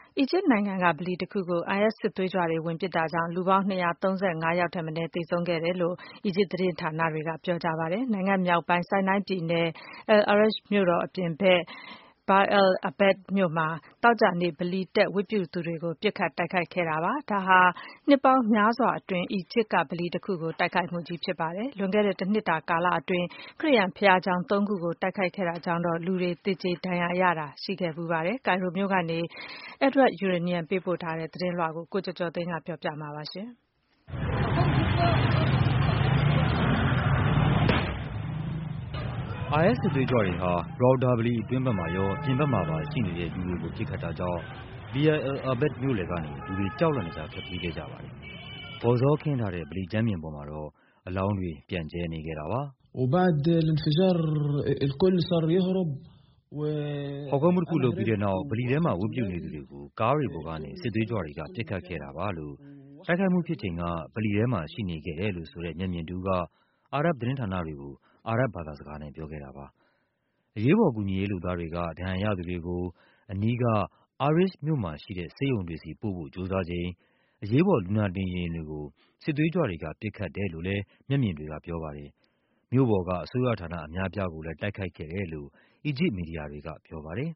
အီဂျစ်နိုင်ငံက ဗလီတခုကို IS စစ်သွေးကြွတွေ ဝင်ပစ်တာကြောင့် လူပေါင်း 235 ယောက်ထက်မနည်း သေဆုံးခဲ့တယ်လို့ အီဂျစ်သတင်းဌာနတွေက ပြောကြားပါတယ်။ နိုင်ငံမြောက်ပိုင်း Sinai ပြည်နယ် al-Arish မြို့တော် အပြင်ဘက် Bir al-Abed မြို့မှာ သောကြာနေ့ ဗလီတက် ဝတ်ပြုသူတွေကို ပစ်ခတ်တိုက်ခိုက်ခဲ့တာပါ။ ဒါဟာ နှစ်ပေါင်းများစွာအတွင်း အီဂျစ်က ဗလီတခုကို တိုက်ခိုက်မှုကြီး ဖြစ်ပါတယ်။ လွန်ခဲ့တဲ့ တနှစ်တာကာလအတွင်း ခရစ်ယာန်ဘုရားကျောင်း ၃ ခုကို တိုက်ခိုက်ခဲ့တာကြောင့်တော့ လူတွေ သေကျေဒဏ်ရာရတာ ရှိခဲ့ဖူးပါတယ်။ ကိုင်ရိုမြို့ကနေ Edward Yeranian ပေးပို့ထားတဲ့ သတင်းလွှာကို ကိုကျော်ကျော်သိန်းက ပြောပြပါမယ်။ IS စစ်သွေးကြွတွေဟာ Rawda ဗလီအတွင်းဘက်မှာရော အပြင်ဘက်မှာပါရှိနေတဲ့ လူတွေကို ပစ်ခတ်တာကြောင့် Bir al-Abed မြို့လယ်ကနေ လူတွေ ကြောက်လန့်တကြား ထွက်ပြေးခဲ့ကြပါတယ်။ ကော်ဇောခင်းထားတဲ့ ဗလီကြမ်းပြင်ပေါ်မှာတော့ အလောင်းတွေ ပြန့်ကျဲနေခဲ့တာပါ။ ဖောက်ခွဲမှုတခုလုပ်ပြီးတဲ့နောက် ဗလီထဲမှာ ဝတ်ပြုနေသူတွေကို ကားတွေပေါ်ကနေ စစ်သွေးကြွတွေက ပစ်ခတ်ခဲ့တာပါလို့ တိုက်ခိုက်မှုဖြစ်ချိန်က ဗလီထဲမှာ ရှိနေခဲ့တယ်လို့ဆိုတဲ့ မျက်မြင်တဦးက အာရပ်ဘ်သတင်းဌာနတွေကို အာရပ်ဘ်ဘာသာစကားနဲ့ ပြောခဲ့တာပါ။ အရေးပေါ်ကူညီရေးလုပ်သားတွေက ဒဏ်ရာရသူတွေကို အနီးက Arish မြို့မှာရှိတဲ့ ဆေးရုံတွေဆီပို့ဖို့ ကြိုးစားချိန် အရေးပေါ် လူနာတင်ယာဉ်တွေကို စစ်သွေးကြွတွေက ပစ်ခတ်တယ်လို့လည်း မျက်မြင်တွေကပြောပါတယ်။ မြို့ပေါ်က အစိုးရဌာနအများအပြားကိုလည်း တိုက်ခိုက်ခဲ့တယ်လို့ အီဂျစ်မီဒီယာတွေကပြောပါတယ်။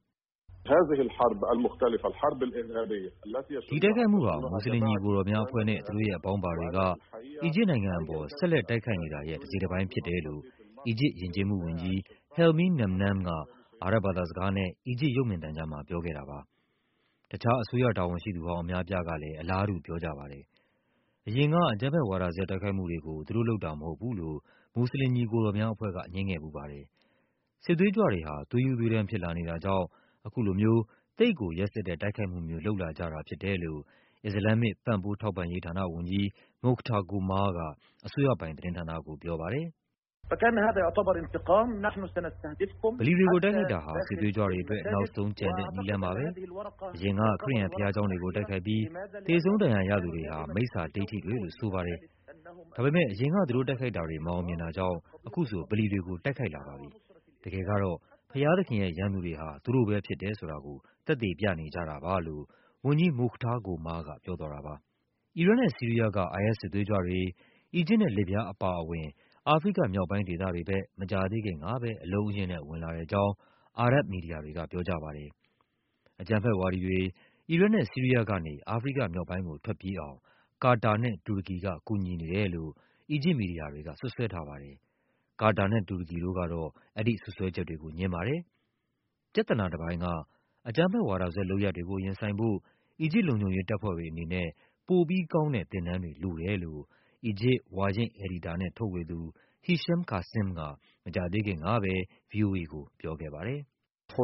ဒီတိုက်ခိုက်မှုဟာ မွတ်ဆလင်ညီအကိုတော်များအဖွဲ့နဲ့ သူတို့ရဲ့အပေါင်းအပါတွေက အီဂျစ်နိုင်ငံအပေါ် ဆက်လက်တိုက်ခိုက်နေတာရဲ့ တစိတ်တပိုင်းဖြစ်တယ်လို့ အီဂျစ်ယဉ်ကျေးမှုဝန်ကြီး Helmy Namnam က အာရပ်ဘ်ဘာသာစကားနဲ့ အီဂျစ်ရုပ်မြင်သံကြားမှာ ပြောခဲ့တာပါ။ တခြား အစိုးရတာဝန်ရှိသူဟောင်း အများအပြားကလည်း အလားတူ ပြောကြပါတယ်။ အရင်က အကြမ်းဖက်ဝါဒစွဲ တိုက်ခိုက်မှုတွေကို သူတို့လုပ်တာမဟုတ်ဘူးလို့ မွတ်ဆလင်ညီအကိုတော်များအဖွဲ့က ငြင်းခဲ့ဖူးပါတယ်။ စစ်သွေးကြွတွေဟာ သွေးရူးသွေးတမ်းဖြစ်လာနေတာကြောင့် အခုလိုမျိုး သိပ်ကိုရက်စက်တဲ့ တိုက်ခိုက်မှုမျိုး လုပ်လာကြတာဖြစ်တယ်လို့ အစ္စလာမ်မစ် ပံ့ပိုးထောက်ပံ့ရေးဌာနဝန်ကြီး Mukhtar Goma'a က အစိုးရပိုင်သတင်းဌာနကို ပြောပါတယ်။ ဗလီတွေကို တိုက်ခိုက်တာဟာ စစ်သွေးကြွတွေအတွက် နောက်ဆုံးကျန်တဲ့ နည်းလမ်းပါပဲ။ အရင်က ခရစ်ယာန်ဘုရားကျောင်းတွေကို တိုက်ခိုက်ပြီး သေဆုံးဒဏ်ရာရသူတွေဟာ မိစ္ဆာဒိဋ္ဌိတွေလို့ ဆိုပါတယ်။ ဒါပေမယ့် အရင်က သူတို့တိုက်ခိုက်တာတွေ မအောင်မြင်တာကြောင့် အခုဆို ဗလီတွေကို တိုက်ခိုက်လာပါပြီ။ တကယ်ကတော့ ဘုရားသခင်ရဲ့ ရန်သူတွေဟာ သူတို့ပဲဖြစ်တယ်ဆိုတာကို သက်သေပြနေကြတာပါလို့ ဝန်ကြီး Mukhtar Goma'a က ပြောသွားတာပါ။ အီရတ်နဲ့ ဆီးရီးယားက IS စစ်သွေးကြွတွေ အီဂျစ်နဲ့ လစ်ဗျားအပါအဝင် အာဖရိကမြောက်ပိုင်းဒေသတွေဘက် မကြာသေးခင်ကပဲ အလုံးအရင်းနဲ့ ဝင်လာတဲ့အကြောင်း အာရပ်ဘ်မီဒီယာတွေက ပြောကြပါတယ်။ အကြမ်းဖက်ဝါဒီတွေ အီရတ်နဲ့ ဆီးရီးယားကနေ အာဖရိကမြောက်ပိုင်းကို ထွက်ပြေးအောင် ကာတာနဲ့ တူရကီက ကူညီနေတယ်လို့ အီဂျစ်မီဒီယာတွေက စွပ်စွဲထားပါတယ်။ ကာတာနဲ့ တူရကီတို့ကတော့ အဲဒီစွပ်စွဲချက်တွေကို ငြင်းပါတယ်။ ပြဿနာတပိုင်းက အကြမ်းဖက်ဝါဒစွဲ လုပ်ရပ်တွေကို ရင်ဆိုင်ဖို့ အီဂျစ်လုံခြုံရေးတပ်ဖွဲ့တွေအနေနဲ့ ပိုပြီးကောင်းတဲ့ သင်တန်းတွေ လိုတယ်လို့ အီဂျစ် ဝါရင့်အယ်ဒီတာနဲ့ ထုတ်ဝေသူ Hisham Kassem က မကြာသေးခင်ကပဲ ဗွီအိုအေကို ပြောခဲ့ပါတယ်။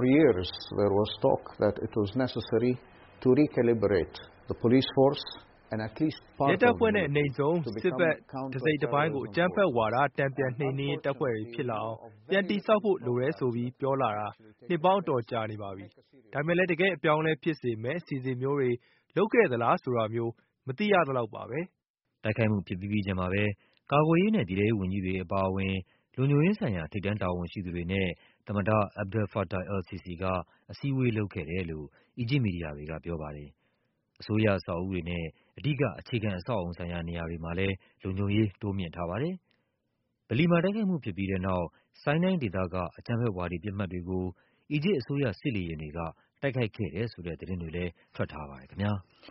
ရဲတပ်ဖွဲ့နဲ့ အနိမ့်ဆုံး စစ်ဘက်တစိတ်တပိုင်းကို အကြမ်းဖက်ဝါဒ တန်ပြန်နှိမ်နင်းရေးတပ်ဖွဲ့တွေဖြစ်လာအောင် ပြန်တည်ဆောက်ဖို့ လိုတယ်ဆိုပြီး ပြောလာတာ နှစ်ပေါင်းအတော်ကြာနေပါပြီ။ ဒါပေမယ့်လည်း တကယ့်အပြောင်းအလဲဖြစ်စေမယ့် အစီအစဉ်မျိုးတွေ လုပ်ခဲ့သလားဆိုတာမျိုး မသိရသလောက်ပါပဲ။ တိုက်ခိုက်မှုဖြစ်ပြီးပြီးချင်းမှာပဲ ကာကွယ်ရေးနဲ့ ပြည်ထဲရေးဝန်ကြီးတွေအပါအဝင် လုံခြုံရေးဆိုင်ရာ ထိပ်တန်းတာဝန်ရှိသူတွေနဲ့ သမ္မတ Abdel Fattah el-Sisi က အစည်းအဝေးလုပ်ခဲ့တယ်လို့ အီဂျစ်မီဒီယာတွေက ပြောပါတယ်။ အစိုးရအဆောက်အဦးတွေနဲ့ အဓိက အခြေခံအဆောက်အအုံဆိုင်ရာ နေရာတွေမှာလည်း လုံခြုံရေး တိုးမြှင့်ထားပါတယ်။ ဗလီမှာ တိုက်ခိုက်မှုဖြစ်ပြီးတဲ့နောက် Sinai ဒေသက အကြမ်းဖက်ဝါဒီပစ်မှတ်တွေကို အီဂျစ်အစိုးရ စစ်လေယာဉ်တွေက တိုက်ခိုက်ခဲ့တယ်ဆိုတဲ့ သတင်းတွေလည်း ထွက်ထားပါတယ်ခင်ဗျား။